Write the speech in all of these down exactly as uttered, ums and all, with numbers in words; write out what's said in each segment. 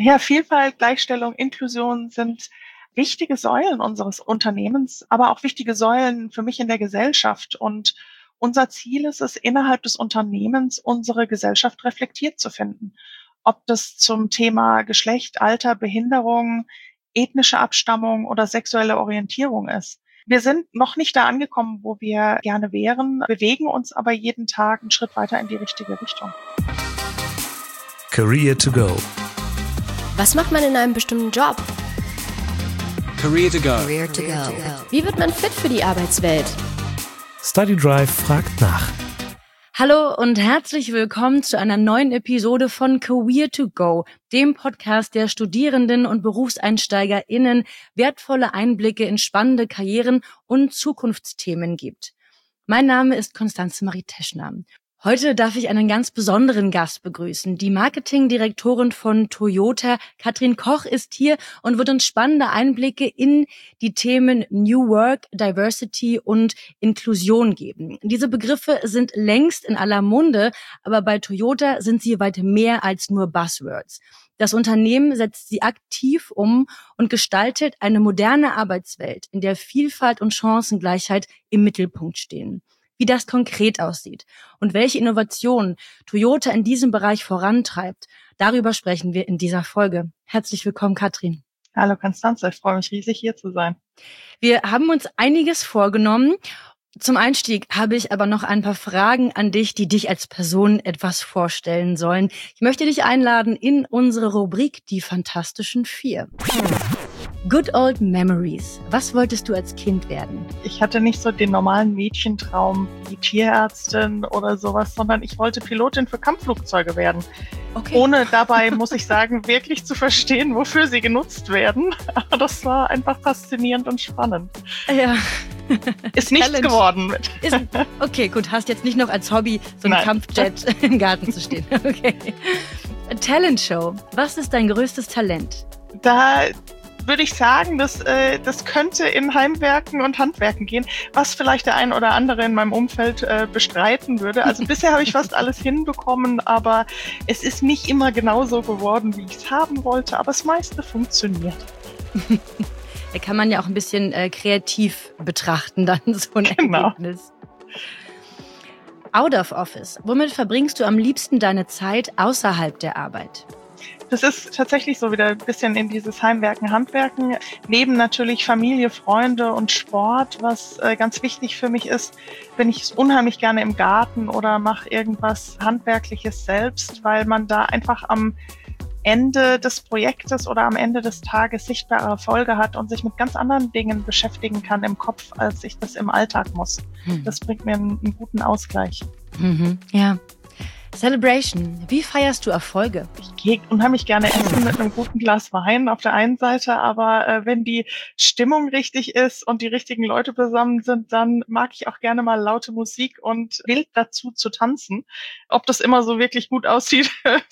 Ja, Vielfalt, Gleichstellung, Inklusion sind wichtige Säulen unseres Unternehmens, aber auch wichtige Säulen für mich in der Gesellschaft. Und unser Ziel ist es, innerhalb des Unternehmens unsere Gesellschaft reflektiert zu finden. Ob das zum Thema Geschlecht, Alter, Behinderung, ethnische Abstammung oder sexuelle Orientierung ist. Wir sind noch nicht da angekommen, wo wir gerne wären, bewegen uns aber jeden Tag einen Schritt weiter in die richtige Richtung. Career to go. Was macht man in einem bestimmten Job? Career to go. Career to go. Wie wird man fit für die Arbeitswelt? Study Drive fragt nach. Hallo und herzlich willkommen zu einer neuen Episode von Career to go, dem Podcast, der Studierenden und BerufseinsteigerInnen wertvolle Einblicke in spannende Karrieren und Zukunftsthemen gibt. Mein Name ist Konstanze Marie Teschner. Heute darf ich einen ganz besonderen Gast begrüßen. Die Marketingdirektorin von Toyota, Katrin Koch, ist hier und wird uns spannende Einblicke in die Themen New Work, Diversity und Inklusion geben. Diese Begriffe sind längst in aller Munde, aber bei Toyota sind sie weit mehr als nur Buzzwords. Das Unternehmen setzt sie aktiv um und gestaltet eine moderne Arbeitswelt, in der Vielfalt und Chancengleichheit im Mittelpunkt stehen. Wie das konkret aussieht und welche Innovationen Toyota in diesem Bereich vorantreibt, darüber sprechen wir in dieser Folge. Herzlich willkommen, Katrin. Hallo Konstanze, ich freue mich riesig, hier zu sein. Wir haben uns einiges vorgenommen. Zum Einstieg habe ich aber noch ein paar Fragen an dich, die dich als Person etwas vorstellen sollen. Ich möchte dich einladen in unsere Rubrik Die Fantastischen Vier. Good Old Memories. Was wolltest du als Kind werden? Ich hatte nicht so den normalen Mädchentraum wie Tierärztin oder sowas, sondern ich wollte Pilotin für Kampfflugzeuge werden. Okay. Ohne dabei, muss ich sagen, wirklich zu verstehen, wofür sie genutzt werden. Aber das war einfach faszinierend und spannend. Ja. Ist nichts Challenge. geworden mit. Ist, okay, gut. Hast jetzt nicht noch als Hobby so einen Kampfjet im Garten zu stehen. Okay. Talent Show. Was ist dein größtes Talent? Da würde ich sagen, dass, äh, das könnte in Heimwerken und Handwerken gehen, was vielleicht der ein oder andere in meinem Umfeld äh, bestreiten würde. Also bisher habe ich fast alles hinbekommen, aber es ist nicht immer genauso geworden, wie ich es haben wollte, aber das meiste funktioniert. Da kann man ja auch ein bisschen äh, kreativ betrachten, dann so ein genau. Ergebnis. Out of Office. Womit verbringst du am liebsten deine Zeit außerhalb der Arbeit? Das ist tatsächlich so wieder ein bisschen in dieses Heimwerken, Handwerken. Neben natürlich Familie, Freunde und Sport, was äh, ganz wichtig für mich ist, bin ich unheimlich gerne im Garten oder mache irgendwas Handwerkliches selbst, weil man da einfach am Ende des Projektes oder am Ende des Tages sichtbare Erfolge hat und sich mit ganz anderen Dingen beschäftigen kann im Kopf, als ich das im Alltag muss. Hm. Das bringt mir einen, einen guten Ausgleich. Mhm, ja. Celebration. Wie feierst du Erfolge? Ich gehe unheimlich gerne essen mit einem guten Glas Wein auf der einen Seite, aber äh, wenn die Stimmung richtig ist und die richtigen Leute zusammen sind, dann mag ich auch gerne mal laute Musik und wild dazu zu tanzen. Ob das immer so wirklich gut aussieht,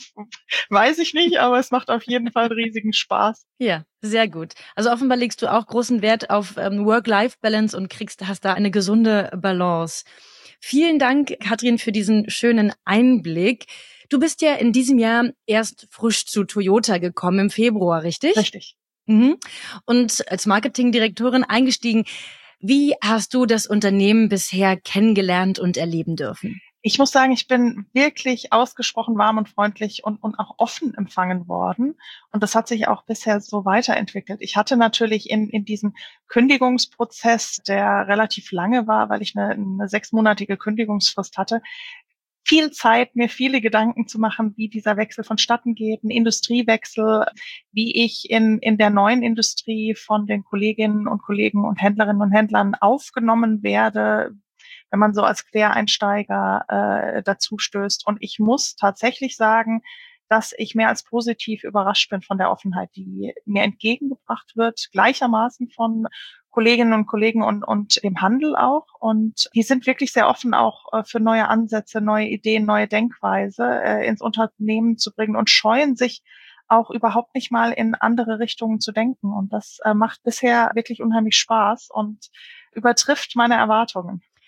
weiß ich nicht, aber es macht auf jeden Fall riesigen Spaß. Ja, sehr gut. Also offenbar legst du auch großen Wert auf ähm, Work-Life-Balance und kriegst, hast da eine gesunde Balance. Vielen Dank, Katrin, für diesen schönen Einblick. Du bist ja in diesem Jahr erst frisch zu Toyota gekommen, im Februar, richtig? Richtig. Mhm. Und als Marketingdirektorin eingestiegen. Wie hast du das Unternehmen bisher kennengelernt und erleben dürfen? Ich muss sagen, ich bin wirklich ausgesprochen warm und freundlich und, und auch offen empfangen worden. Und das hat sich auch bisher so weiterentwickelt. Ich hatte natürlich in, in diesem Kündigungsprozess, der relativ lange war, weil ich eine, eine sechsmonatige Kündigungsfrist hatte, viel Zeit, mir viele Gedanken zu machen, wie dieser Wechsel vonstatten geht, ein Industriewechsel, wie ich in, in der neuen Industrie von den Kolleginnen und Kollegen und Händlerinnen und Händlern aufgenommen werde, wenn man so als Quereinsteiger äh, dazu stößt. Und ich muss tatsächlich sagen, dass ich mehr als positiv überrascht bin von der Offenheit, die mir entgegengebracht wird, gleichermaßen von Kolleginnen und Kollegen und, und dem Handel auch. Und die sind wirklich sehr offen auch äh, für neue Ansätze, neue Ideen, neue Denkweise äh, ins Unternehmen zu bringen und scheuen sich auch überhaupt nicht mal in andere Richtungen zu denken. Und das äh, macht bisher wirklich unheimlich Spaß und übertrifft meine Erwartungen.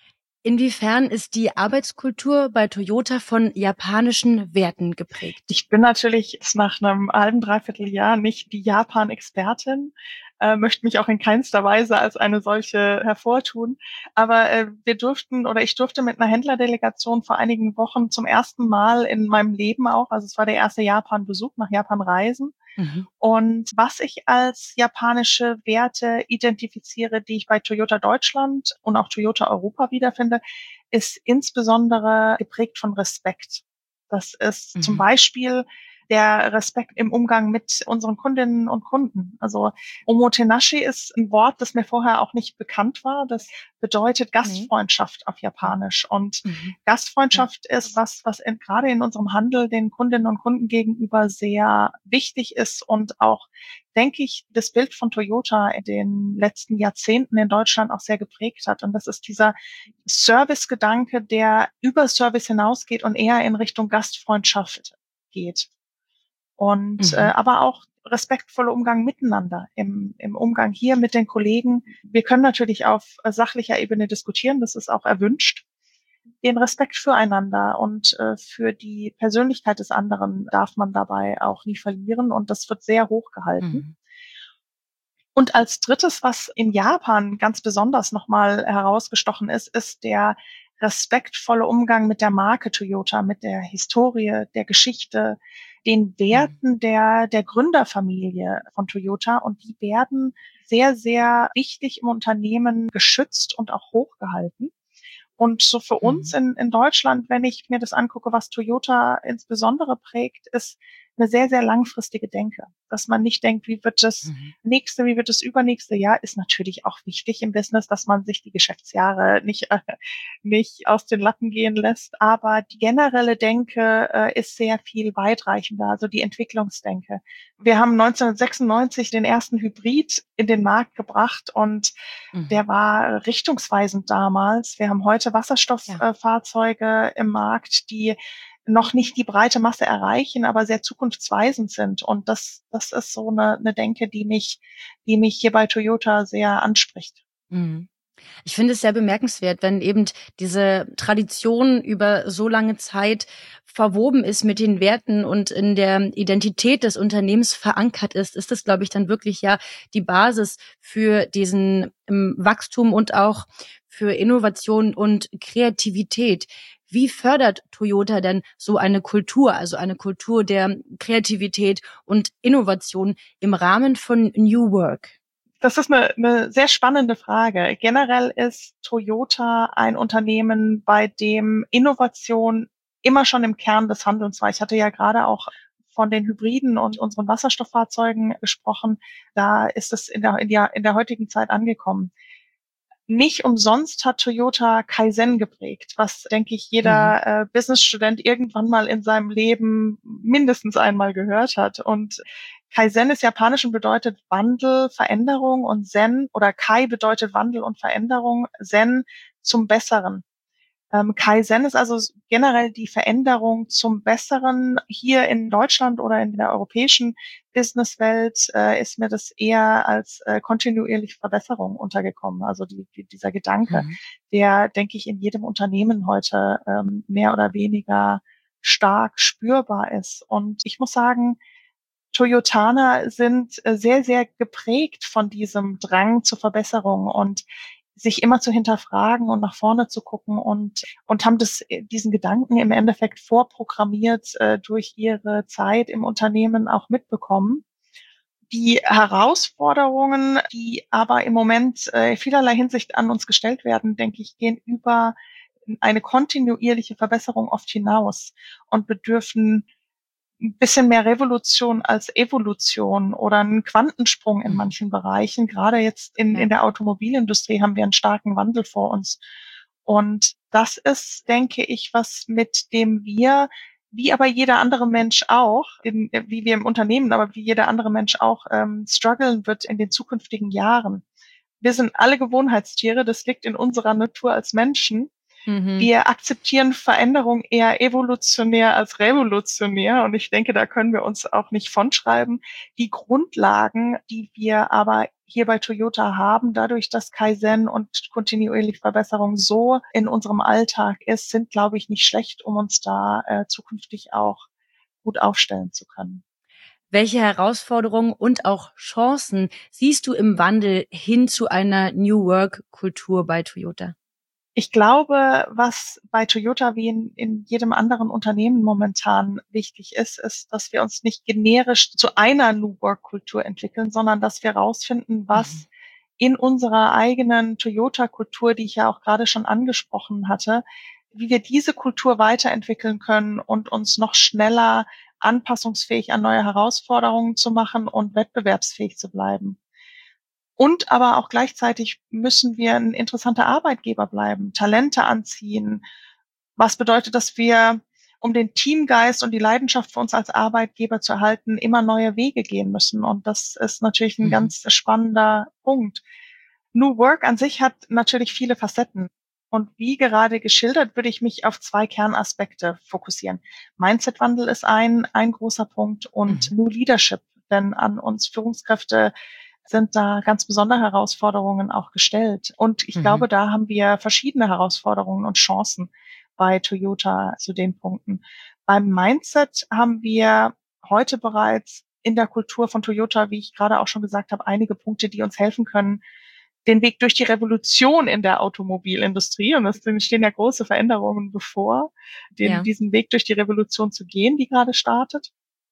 Inwiefern ist die Arbeitskultur bei Toyota von japanischen Werten geprägt? Ich bin natürlich nach einem halben, dreiviertel Jahr nicht die Japan-Expertin, äh, möchte mich auch in keinster Weise als eine solche hervortun. Aber äh, wir durften oder ich durfte mit einer Händlerdelegation vor einigen Wochen zum ersten Mal in meinem Leben auch, also es war der erste Japan-Besuch, nach Japan reisen. Mhm. Und was ich als japanische Werte identifiziere, die ich bei Toyota Deutschland und auch Toyota Europa wiederfinde, ist insbesondere geprägt von Respekt. Das ist mhm. zum Beispiel der Respekt im Umgang mit unseren Kundinnen und Kunden. Also Omotenashi ist ein Wort, das mir vorher auch nicht bekannt war. Das bedeutet Gastfreundschaft nee. auf Japanisch. Und mhm. Gastfreundschaft ja. ist was, was in, gerade in unserem Handel den Kundinnen und Kunden gegenüber sehr wichtig ist und auch, denke ich, das Bild von Toyota in den letzten Jahrzehnten in Deutschland auch sehr geprägt hat. Und das ist dieser Service-Gedanke, der über Service hinausgeht und eher in Richtung Gastfreundschaft geht. Und mhm. äh, aber auch respektvoller Umgang miteinander im, im Umgang hier mit den Kollegen. Wir können natürlich auf sachlicher Ebene diskutieren, das ist auch erwünscht. Den Respekt füreinander und äh, für die Persönlichkeit des anderen darf man dabei auch nie verlieren und das wird sehr hoch gehalten. Mhm. Und als drittes, was in Japan ganz besonders nochmal herausgestochen ist, ist der respektvolle Umgang mit der Marke Toyota, mit der Historie, der Geschichte, den Werten der, der Gründerfamilie von Toyota. Und die werden sehr, sehr wichtig im Unternehmen geschützt und auch hochgehalten. Und so für uns in, in Deutschland, wenn ich mir das angucke, was Toyota insbesondere prägt, ist eine sehr, sehr langfristige Denke. Dass man nicht denkt, wie wird das mhm. nächste, wie wird das übernächste Jahr, ist natürlich auch wichtig im Business, dass man sich die Geschäftsjahre nicht, äh, nicht aus den Lappen gehen lässt. Aber die generelle Denke äh, ist sehr viel weitreichender, also die Entwicklungsdenke. Wir haben neunzehnhundertsechsundneunzig den ersten Hybrid in den Markt gebracht und mhm. der war richtungsweisend damals. Wir haben heute Wasserstofffahrzeuge ja. äh, im Markt, die noch nicht die breite Masse erreichen, aber sehr zukunftsweisend sind. Und das, das ist so eine, eine Denke, die mich, die mich hier bei Toyota sehr anspricht. Mhm. Ich finde es sehr bemerkenswert, wenn eben diese Tradition über so lange Zeit verwoben ist mit den Werten und in der Identität des Unternehmens verankert ist, ist das, glaube ich, dann wirklich ja die Basis für diesen ähm, Wachstum und auch für Innovation und Kreativität. Wie fördert Toyota denn so eine Kultur, also eine Kultur der Kreativität und Innovation im Rahmen von New Work? Das ist eine, eine sehr spannende Frage. Generell ist Toyota ein Unternehmen, bei dem Innovation immer schon im Kern des Handelns war. Ich hatte ja gerade auch von den Hybriden und unseren Wasserstofffahrzeugen gesprochen. Da ist es in der, in der, in der heutigen Zeit angekommen. Nicht umsonst hat Toyota Kaizen geprägt, was, denke ich, jeder mhm. äh, Businessstudent irgendwann mal in seinem Leben mindestens einmal gehört hat. Und Kaizen ist japanisch und bedeutet Wandel, Veränderung und Zen oder Kai bedeutet Wandel und Veränderung, Zen zum Besseren. Ähm, Kaizen ist also generell die Veränderung zum Besseren. Hier in Deutschland oder in der europäischen Businesswelt äh, ist mir das eher als äh, kontinuierliche Verbesserung untergekommen. Also die, die, dieser Gedanke, mhm. der, denke ich, in jedem Unternehmen heute ähm, mehr oder weniger stark spürbar ist. Und ich muss sagen, Toyotaner sind äh, sehr, sehr geprägt von diesem Drang zur Verbesserung und sich immer zu hinterfragen und nach vorne zu gucken und und haben das diesen Gedanken im Endeffekt vorprogrammiert äh, durch ihre Zeit im Unternehmen auch mitbekommen. Die Herausforderungen, die aber im Moment äh, vielerlei Hinsicht an uns gestellt werden, denke ich, gehen über eine kontinuierliche Verbesserung oft hinaus und bedürfen ein bisschen mehr Revolution als Evolution oder einen Quantensprung in manchen Bereichen. Gerade jetzt in, in der Automobilindustrie haben wir einen starken Wandel vor uns. Und das ist, denke ich, was mit dem wir, wie aber jeder andere Mensch auch, in, wie wir im Unternehmen, aber wie jeder andere Mensch auch, ähm, strugglen wird in den zukünftigen Jahren. Wir sind alle Gewohnheitstiere, das liegt in unserer Natur als Menschen. Mhm. Wir akzeptieren Veränderung eher evolutionär als revolutionär und ich denke, da können wir uns auch nicht von schreiben. Die Grundlagen, die wir aber hier bei Toyota haben, dadurch, dass Kaizen und kontinuierliche Verbesserung so in unserem Alltag ist, sind, glaube ich, nicht schlecht, um uns da äh, zukünftig auch gut aufstellen zu können. Welche Herausforderungen und auch Chancen siehst du im Wandel hin zu einer New Work-Kultur bei Toyota? Ich glaube, was bei Toyota wie in, in jedem anderen Unternehmen momentan wichtig ist, ist, dass wir uns nicht generisch zu einer New Work-Kultur entwickeln, sondern dass wir rausfinden, was mhm. in unserer eigenen Toyota-Kultur, die ich ja auch gerade schon angesprochen hatte, wie wir diese Kultur weiterentwickeln können und uns noch schneller anpassungsfähig an neue Herausforderungen zu machen und wettbewerbsfähig zu bleiben. Und aber auch gleichzeitig müssen wir ein interessanter Arbeitgeber bleiben, Talente anziehen. Was bedeutet, dass wir, um den Teamgeist und die Leidenschaft für uns als Arbeitgeber zu erhalten, immer neue Wege gehen müssen. Und das ist natürlich ein mhm. ganz spannender Punkt. New Work an sich hat natürlich viele Facetten. Und wie gerade geschildert, würde ich mich auf zwei Kernaspekte fokussieren. Mindset-Wandel ist ein, ein großer Punkt und mhm. New Leadership. Denn an uns Führungskräfte sind da ganz besondere Herausforderungen auch gestellt. Und ich mhm. glaube, da haben wir verschiedene Herausforderungen und Chancen bei Toyota zu den Punkten. Beim Mindset haben wir heute bereits in der Kultur von Toyota, wie ich gerade auch schon gesagt habe, einige Punkte, die uns helfen können, den Weg durch die Revolution in der Automobilindustrie, und es stehen ja große Veränderungen bevor, den, ja. diesen Weg durch die Revolution zu gehen, die gerade startet.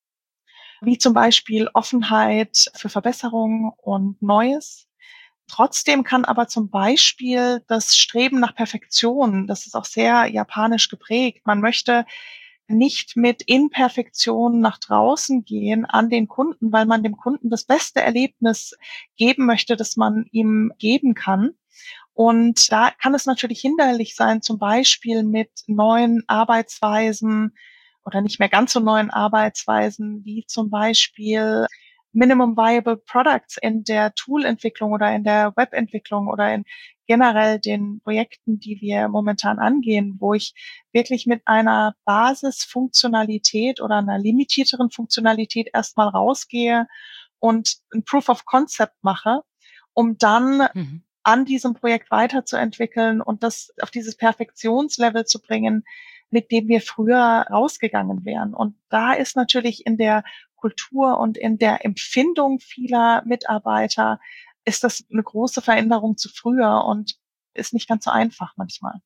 Wie zum Beispiel Offenheit für Verbesserung und Neues. Trotzdem kann aber zum Beispiel das Streben nach Perfektion, das ist auch sehr japanisch geprägt, man möchte nicht mit Imperfektion nach draußen gehen an den Kunden, weil man dem Kunden das beste Erlebnis geben möchte, das man ihm geben kann. Und da kann es natürlich hinderlich sein, zum Beispiel mit neuen Arbeitsweisen oder nicht mehr ganz so neuen Arbeitsweisen, wie zum Beispiel Minimum Viable Products in der Toolentwicklung oder in der Webentwicklung oder in generell den Projekten, die wir momentan angehen, wo ich wirklich mit einer Basisfunktionalität oder einer limitierteren Funktionalität erstmal rausgehe und ein Proof of Concept mache, um dann mhm. an diesem Projekt weiterzuentwickeln und das auf dieses Perfektionslevel zu bringen, mit dem wir früher rausgegangen wären. Und da ist natürlich in der Kultur und in der Empfindung vieler Mitarbeiter ist das eine große Veränderung zu früher und ist nicht ganz so einfach manchmal.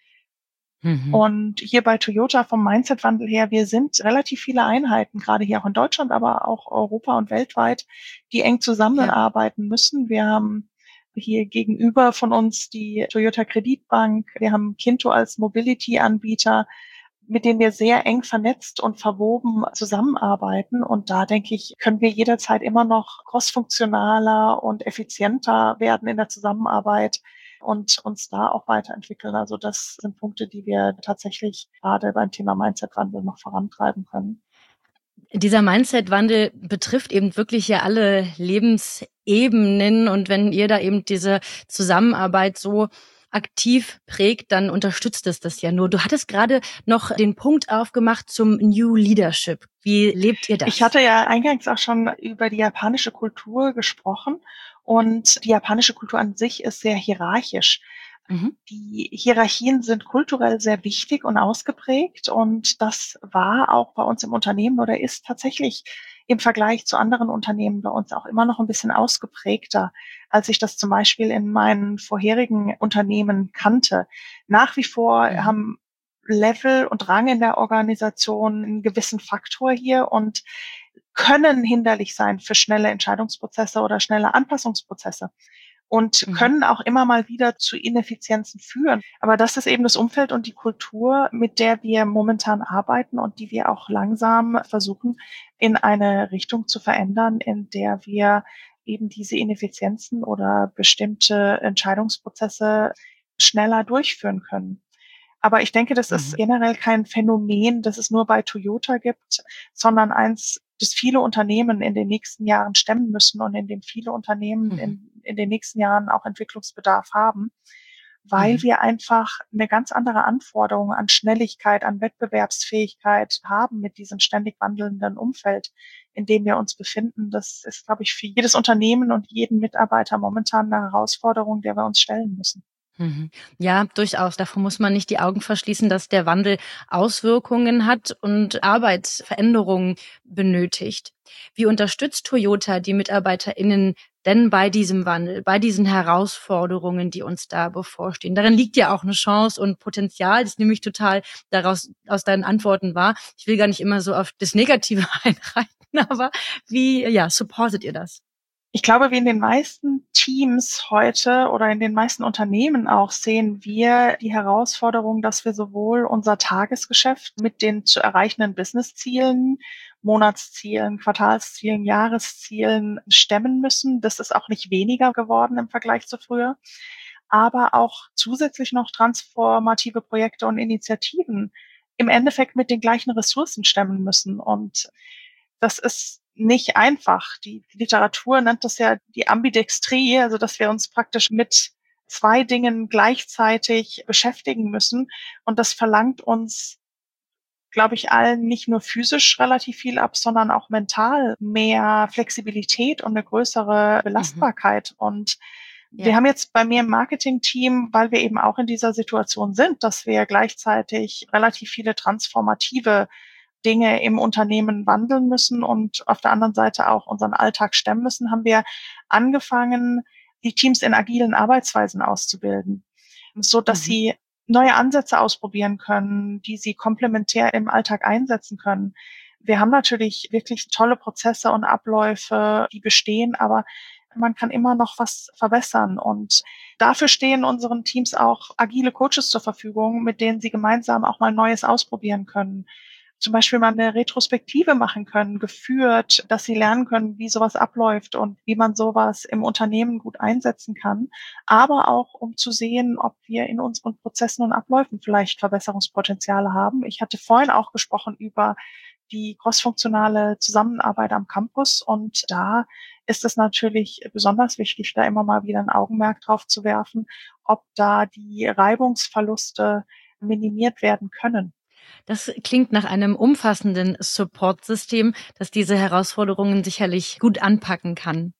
Mhm. Und hier bei Toyota vom Mindset-Wandel her, wir sind relativ viele Einheiten, gerade hier auch in Deutschland, aber auch Europa und weltweit, die eng zusammenarbeiten ja. müssen. Wir haben hier gegenüber von uns die Toyota Kreditbank. Wir haben Kinto als Mobility-Anbieter, mit denen wir sehr eng vernetzt und verwoben zusammenarbeiten. Und da, denke ich, können wir jederzeit immer noch crossfunktionaler und effizienter werden in der Zusammenarbeit und uns da auch weiterentwickeln. Also das sind Punkte, die wir tatsächlich gerade beim Thema Mindset-Wandel noch vorantreiben können. Dieser Mindset-Wandel betrifft eben wirklich ja alle Lebensebenen. Und wenn ihr da eben diese Zusammenarbeit so aktiv prägt, dann unterstützt es das ja nur. Du hattest gerade noch den Punkt aufgemacht zum New Leadership. Wie lebt ihr das? Ich hatte ja eingangs auch schon über die japanische Kultur gesprochen. Und die japanische Kultur an sich ist sehr hierarchisch. Mhm. Die Hierarchien sind kulturell sehr wichtig und ausgeprägt und das war auch bei uns im Unternehmen oder ist tatsächlich im Vergleich zu anderen Unternehmen bei uns auch immer noch ein bisschen ausgeprägter, als ich das zum Beispiel in meinen vorherigen Unternehmen kannte. Nach wie vor mhm. haben Level und Rang in der Organisation einen gewissen Faktor hier und können hinderlich sein für schnelle Entscheidungsprozesse oder schnelle Anpassungsprozesse. Und mhm. können auch immer mal wieder zu Ineffizienzen führen. Aber das ist eben das Umfeld und die Kultur, mit der wir momentan arbeiten und die wir auch langsam versuchen, in eine Richtung zu verändern, in der wir eben diese Ineffizienzen oder bestimmte Entscheidungsprozesse schneller durchführen können. Aber ich denke, das mhm. ist generell kein Phänomen, das es nur bei Toyota gibt, sondern eins, das viele Unternehmen in den nächsten Jahren stemmen müssen und in dem viele Unternehmen mhm. in, in den nächsten Jahren auch Entwicklungsbedarf haben. weil Mhm. wir einfach eine ganz andere Anforderung an Schnelligkeit, an Wettbewerbsfähigkeit haben mit diesem ständig wandelnden Umfeld, in dem wir uns befinden. Das ist, glaube ich, für jedes Unternehmen und jeden Mitarbeiter momentan eine Herausforderung, der wir uns stellen müssen. Mhm. Ja, durchaus. Davor muss man nicht die Augen verschließen, dass der Wandel Auswirkungen hat und Arbeitsveränderungen benötigt. Wie unterstützt Toyota die MitarbeiterInnen denn bei diesem Wandel, bei diesen Herausforderungen, die uns da bevorstehen? Darin liegt ja auch eine Chance und Potenzial. Das nehme ich total daraus aus deinen Antworten wahr. Ich will gar nicht immer so auf das Negative einreiten, aber wie, ja, supportet ihr das? Ich glaube, wie in den meisten Teams heute oder in den meisten Unternehmen auch sehen wir die Herausforderung, dass wir sowohl unser Tagesgeschäft mit den zu erreichenden Businesszielen, Monatszielen, Quartalszielen, Jahreszielen stemmen müssen. Das ist auch nicht weniger geworden im Vergleich zu früher, aber auch zusätzlich noch transformative Projekte und Initiativen im Endeffekt mit den gleichen Ressourcen stemmen müssen. Und das ist nicht einfach. Die Literatur nennt das ja die Ambidextrie, also dass wir uns praktisch mit zwei Dingen gleichzeitig beschäftigen müssen. Und das verlangt uns, glaube ich, allen nicht nur physisch relativ viel ab, sondern auch mental mehr Flexibilität und eine größere Mhm. Belastbarkeit. Und wir Ja. haben jetzt bei mir im Marketing-Team, weil wir eben auch in dieser Situation sind, dass wir gleichzeitig relativ viele transformative Dinge im Unternehmen wandeln müssen und auf der anderen Seite auch unseren Alltag stemmen müssen, haben wir angefangen, die Teams in agilen Arbeitsweisen auszubilden, so dass Mhm. sie neue Ansätze ausprobieren können, die sie komplementär im Alltag einsetzen können. Wir haben natürlich wirklich tolle Prozesse und Abläufe, die bestehen, aber man kann immer noch was verbessern. Und dafür stehen unseren Teams auch agile Coaches zur Verfügung, mit denen sie gemeinsam auch mal Neues ausprobieren können. Zum Beispiel mal eine Retrospektive machen können, geführt, dass sie lernen können, wie sowas abläuft und wie man sowas im Unternehmen gut einsetzen kann. Aber auch, um zu sehen, ob wir in unseren Prozessen und Abläufen vielleicht Verbesserungspotenziale haben. Ich hatte vorhin auch gesprochen über die crossfunktionale Zusammenarbeit am Campus. Und da ist es natürlich besonders wichtig, da immer mal wieder ein Augenmerk drauf zu werfen, ob da die Reibungsverluste minimiert werden können. Das klingt nach einem umfassenden Support-System, das diese Herausforderungen sicherlich gut anpacken kann.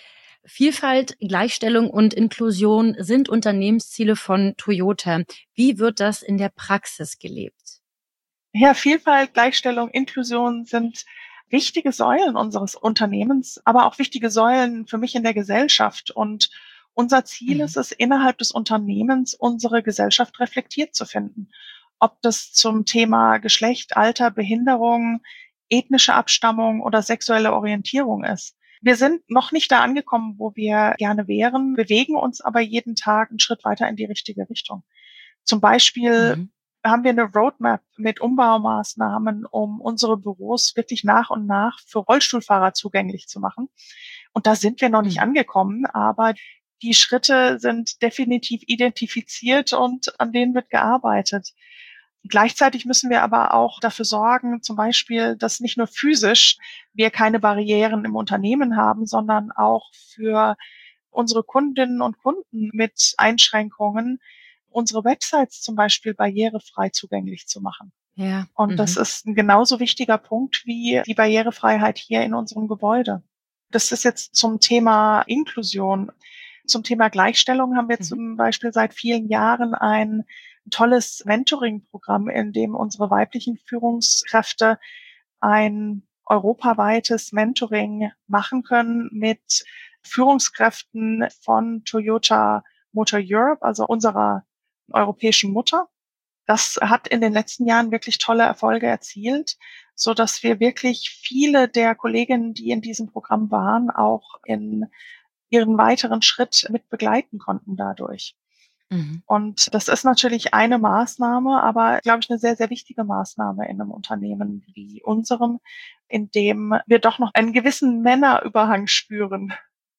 Vielfalt, Gleichstellung und Inklusion sind Unternehmensziele von Toyota. Wie wird das in der Praxis gelebt? Ja, Vielfalt, Gleichstellung, Inklusion sind wichtige Säulen unseres Unternehmens, aber auch wichtige Säulen für mich in der Gesellschaft. Und unser Ziel Mhm. ist es, innerhalb des Unternehmens unsere Gesellschaft reflektiert zu finden. Ob das zum Thema Geschlecht, Alter, Behinderung, ethnische Abstammung oder sexuelle Orientierung ist. Wir sind noch nicht da angekommen, wo wir gerne wären, bewegen uns aber jeden Tag einen Schritt weiter in die richtige Richtung. Zum Beispiel Mhm. haben wir eine Roadmap mit Umbaumaßnahmen, um unsere Büros wirklich nach und nach für Rollstuhlfahrer zugänglich zu machen. Und da sind wir noch nicht Mhm. angekommen, aber die Schritte sind definitiv identifiziert und an denen wird gearbeitet. Gleichzeitig müssen wir aber auch dafür sorgen, zum Beispiel, dass nicht nur physisch wir keine Barrieren im Unternehmen haben, sondern auch für unsere Kundinnen und Kunden mit Einschränkungen unsere Websites zum Beispiel barrierefrei zugänglich zu machen. Ja. Und das Mhm. ist ein genauso wichtiger Punkt wie die Barrierefreiheit hier in unserem Gebäude. Das ist jetzt zum Thema Inklusion. Zum Thema Gleichstellung haben wir Mhm. zum Beispiel seit vielen Jahren ein tolles Mentoring-Programm, in dem unsere weiblichen Führungskräfte ein europaweites Mentoring machen können mit Führungskräften von Toyota Motor Europe, also unserer europäischen Mutter. Das hat in den letzten Jahren wirklich tolle Erfolge erzielt, so dass wir wirklich viele der Kolleginnen, die in diesem Programm waren, auch in ihren weiteren Schritt mit begleiten konnten dadurch. Mhm. Und das ist natürlich eine Maßnahme, aber glaube ich eine sehr, sehr wichtige Maßnahme in einem Unternehmen wie unserem, in dem wir doch noch einen gewissen Männerüberhang spüren.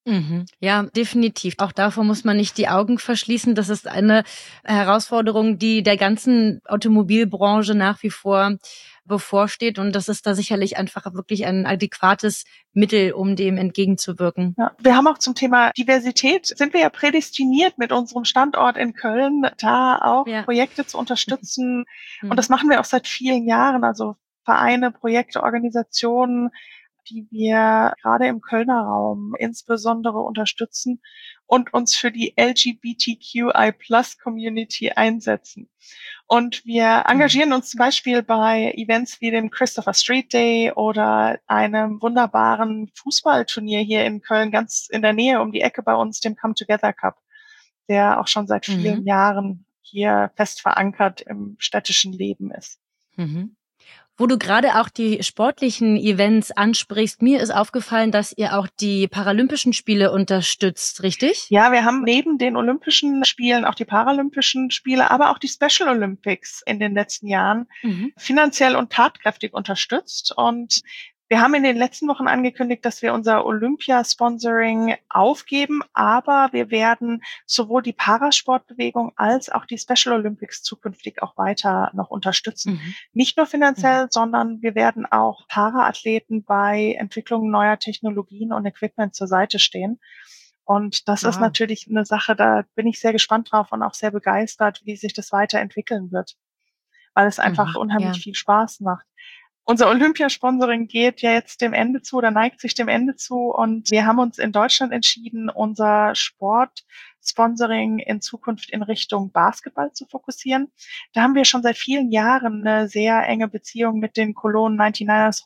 Mhm. Ja, definitiv. Auch davor muss man nicht die Augen verschließen. Das ist eine Herausforderung, die der ganzen Automobilbranche nach wie vor bevorsteht. Und das ist da sicherlich einfach wirklich ein adäquates Mittel, um dem entgegenzuwirken. Ja. Wir haben auch zum Thema Diversität, sind wir ja prädestiniert mit unserem Standort in Köln, da auch ja. Projekte zu unterstützen. Mhm. Und das machen wir auch seit vielen Jahren. Also Vereine, Projekte, Organisationen, die wir gerade im Kölner Raum insbesondere unterstützen und uns für die L G B T Q I Plus Community einsetzen. Und wir engagieren uns zum Beispiel bei Events wie dem Christopher Street Day oder einem wunderbaren Fußballturnier hier in Köln, ganz in der Nähe um die Ecke bei uns, dem Come Together Cup, der auch schon seit vielen mhm. Jahren hier fest verankert im städtischen Leben ist. Mhm. Wo du gerade auch die sportlichen Events ansprichst, mir ist aufgefallen, dass ihr auch die Paralympischen Spiele unterstützt, richtig? Ja, wir haben neben den Olympischen Spielen auch die Paralympischen Spiele, aber auch die Special Olympics in den letzten Jahren mhm. finanziell und tatkräftig unterstützt. Und wir haben in den letzten Wochen angekündigt, dass wir unser Olympia-Sponsoring aufgeben, aber wir werden sowohl die Parasportbewegung als auch die Special Olympics zukünftig auch weiter noch unterstützen. Mhm. Nicht nur finanziell, mhm. sondern wir werden auch Paraathleten bei Entwicklung neuer Technologien und Equipment zur Seite stehen. Und das wow. ist natürlich eine Sache, da bin ich sehr gespannt drauf und auch sehr begeistert, wie sich das weiterentwickeln wird, weil es einfach mhm. unheimlich ja. viel Spaß macht. Unser Olympiasponsoring geht ja jetzt dem Ende zu oder neigt sich dem Ende zu und wir haben uns in Deutschland entschieden, unser Sportsponsoring in Zukunft in Richtung Basketball zu fokussieren. Da haben wir schon seit vielen Jahren eine sehr enge Beziehung mit den Cologne neunundneunzigers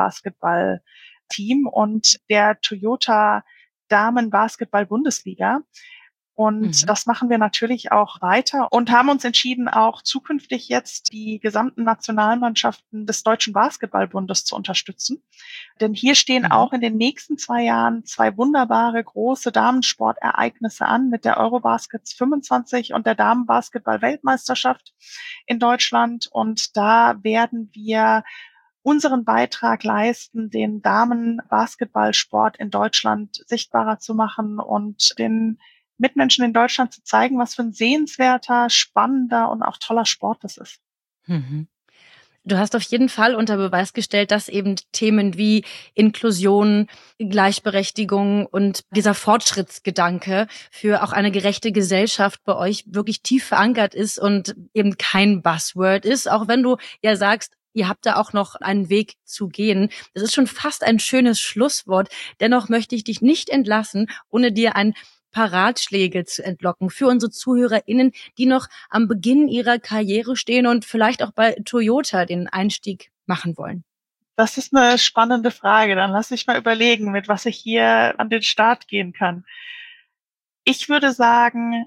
Rollstuhlbasketball-Team und der Toyota Damen-Basketball-Bundesliga. Und mhm. das machen wir natürlich auch weiter und haben uns entschieden, auch zukünftig jetzt die gesamten Nationalmannschaften des Deutschen Basketballbundes zu unterstützen. Denn hier stehen mhm. auch in den nächsten zwei Jahren zwei wunderbare große Damensportereignisse an mit der Eurobaskets fünfundzwanzig und der Damenbasketball-Weltmeisterschaft in Deutschland. Und da werden wir unseren Beitrag leisten, den Damenbasketballsport in Deutschland sichtbarer zu machen und den Mitmenschen in Deutschland zu zeigen, was für ein sehenswerter, spannender und auch toller Sport das ist. Mhm. Du hast auf jeden Fall unter Beweis gestellt, dass eben Themen wie Inklusion, Gleichberechtigung und dieser Fortschrittsgedanke für auch eine gerechte Gesellschaft bei euch wirklich tief verankert ist und eben kein Buzzword ist, auch wenn du ja sagst, ihr habt da auch noch einen Weg zu gehen. Das ist schon fast ein schönes Schlusswort. Dennoch möchte ich dich nicht entlassen, ohne dir ein paar Ratschläge zu entlocken für unsere ZuhörerInnen, die noch am Beginn ihrer Karriere stehen und vielleicht auch bei Toyota den Einstieg machen wollen? Das ist eine spannende Frage. Dann lass mich mal überlegen, mit was ich hier an den Start gehen kann. Ich würde sagen,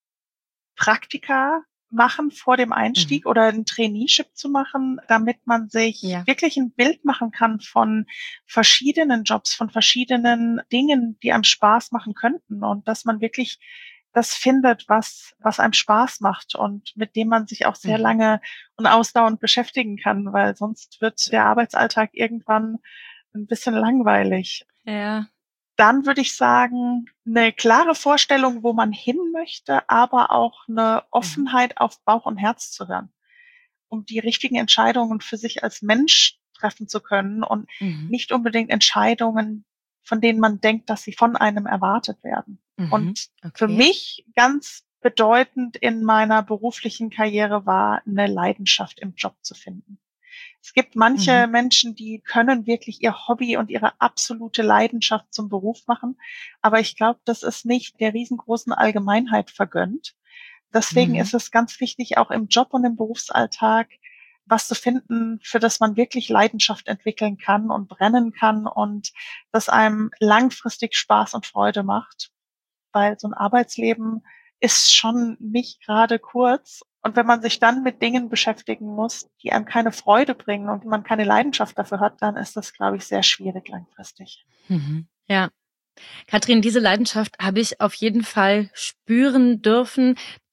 Praktika machen vor dem Einstieg mhm. oder ein Traineeship zu machen, damit man sich ja. wirklich ein Bild machen kann von verschiedenen Jobs, von verschiedenen Dingen, die einem Spaß machen könnten und dass man wirklich das findet, was was einem Spaß macht und mit dem man sich auch sehr mhm. lange und ausdauernd beschäftigen kann, weil sonst wird der Arbeitsalltag irgendwann ein bisschen langweilig. Ja. Dann würde ich sagen, eine klare Vorstellung, wo man hin möchte, aber auch eine Offenheit auf Bauch und Herz zu hören, um die richtigen Entscheidungen für sich als Mensch treffen zu können und mhm. nicht unbedingt Entscheidungen, von denen man denkt, dass sie von einem erwartet werden. Mhm. Und okay. für mich ganz bedeutend in meiner beruflichen Karriere war, eine Leidenschaft im Job zu finden. Es gibt manche mhm. Menschen, die können wirklich ihr Hobby und ihre absolute Leidenschaft zum Beruf machen. Aber ich glaube, das ist nicht der riesengroßen Allgemeinheit vergönnt. Deswegen mhm. ist es ganz wichtig, auch im Job und im Berufsalltag was zu finden, für das man wirklich Leidenschaft entwickeln kann und brennen kann und das einem langfristig Spaß und Freude macht. Weil so ein Arbeitsleben ist schon nicht gerade kurz. Und wenn man sich dann mit Dingen beschäftigen muss, die einem keine Freude bringen und man keine Leidenschaft dafür hat, dann ist das, glaube ich, sehr schwierig langfristig. Mhm. Ja. Katrin, diese Leidenschaft habe ich auf jeden Fall spüren dürfen.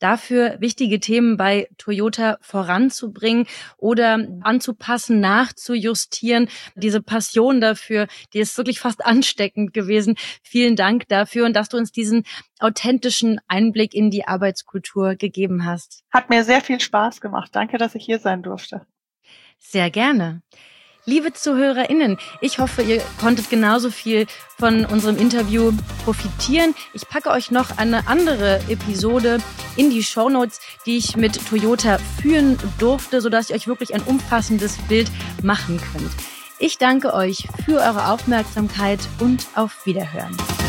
dafür wichtige Themen bei Toyota voranzubringen oder anzupassen, nachzujustieren. Diese Passion dafür, die ist wirklich fast ansteckend gewesen. Vielen Dank dafür und dass du uns diesen authentischen Einblick in die Arbeitskultur gegeben hast. Hat mir sehr viel Spaß gemacht. Danke, dass ich hier sein durfte. Sehr gerne. Liebe ZuhörerInnen, ich hoffe, ihr konntet genauso viel von unserem Interview profitieren. Ich packe euch noch eine andere Episode in die Shownotes, die ich mit Toyota führen durfte, sodass ihr euch wirklich ein umfassendes Bild machen könnt. Ich danke euch für eure Aufmerksamkeit und auf Wiederhören.